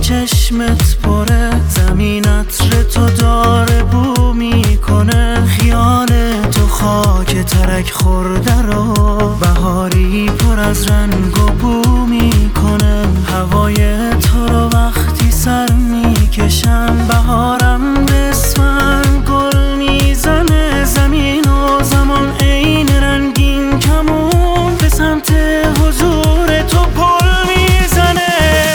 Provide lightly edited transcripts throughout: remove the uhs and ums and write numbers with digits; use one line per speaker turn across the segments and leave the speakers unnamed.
چشمت پره، زمین عطر تو داره بو میکنه، خیال تو خاک ترک خورده رو بهاری پر از رنگ و بو میکنه. هوای تو رو وقتی سر میکشم، بهارم به اسفند گل میزنه، زمین و زمان عین رنگین کمون به سمت حضور تو پل میزنه.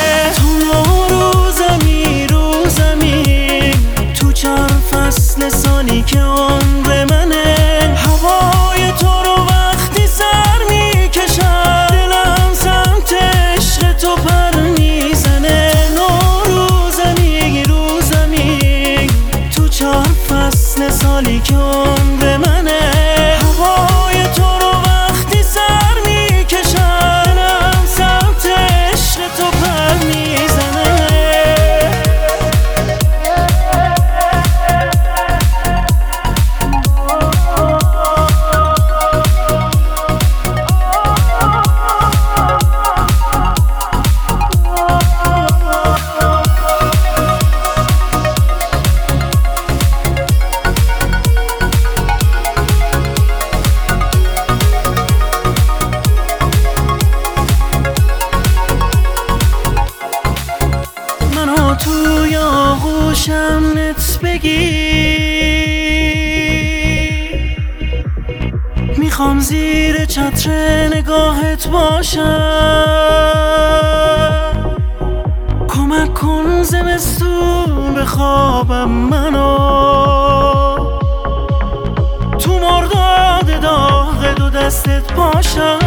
سالی که عمر منه، هوای تو رو وقتی سر میکشم، دلم سمت عشق تو پر میزنه. نو رو زمین تو 4 فصل سالی که عمر منه، هوای تو رو وقتی سر میکشم، دلم سمت عشق تو پر میزنه. توی آغوشم نت بگیر، میخوام زیر چتر نگاهت باشم، کمک کن زمستون بخوابم منو، تو مرداد داغ دو دستت باشم.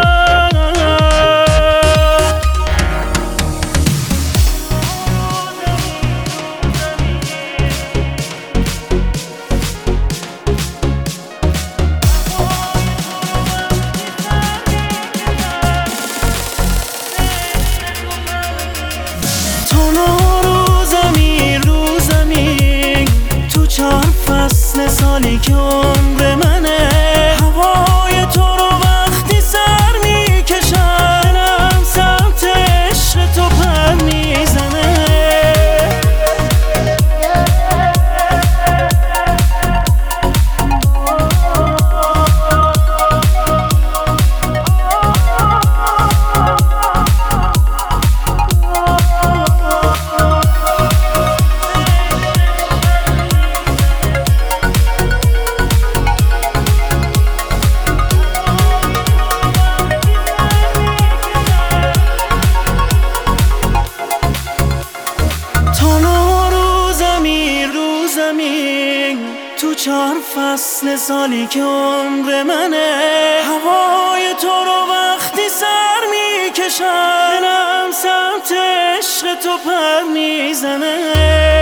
تو 4 فصل سالی که عمر منه، هوای تو رو وقتی سر میکشم، دلم سمت عشق تو پر میزنه. تو 4 فصل سالی که عمر منه، هوای تو رو وقتی سر میکشم، دلم سمت عشق تو پر میزنه.